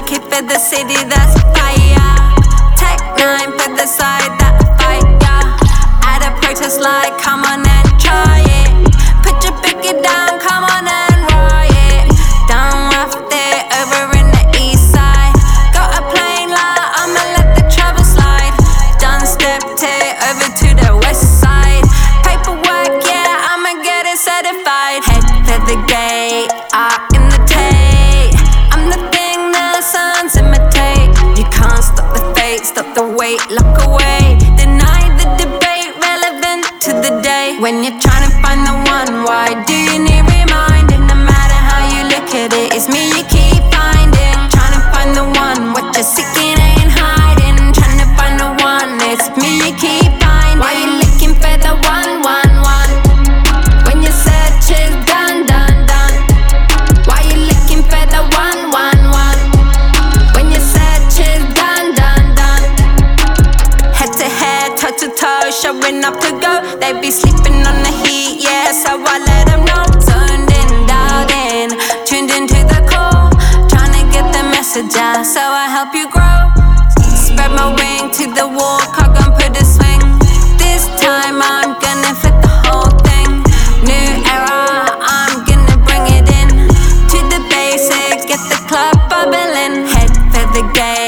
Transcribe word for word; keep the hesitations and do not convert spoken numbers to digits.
kid for the city that's fire. Tech nine for the side that fight, yeah. At a protest like, come on and try it. Put your picket down, come on and riot. Down rough there, over in the east side. Got a plane like, I'ma let the travel slide. Done stepped it over to the west side. Paperwork, yeah, I'ma get it certified. Head for the gate, up in the tape. I'm the thing the sons imitate. You can't stop the fate, stop the wait, lock away. Deny the debate, relevant to the day. When you're trying to find the one, why do you need reminding? No matter how you look at it, it's me you keep finding. Trying to find the one, what you're seeking ain't hiding. Trying to find the one, it's me you keep finding. Why you looking for the one, one, one? When your search is done, done, done. Why you looking for the one, one, one? When your search is done, done, done. Head to head, toe to toe, showing up to go. They be sleeping on the heat, yeah, so I let them know. Zoned in, dialed in, tuned into the call. Trying to get the message out, so I help you grow. Spread my wing to the wall, cock and put a swing. This time I'm gonna flip the whole thing. New era, I'm gonna bring it in. To the basics, get the club bubbling. Head for the gate.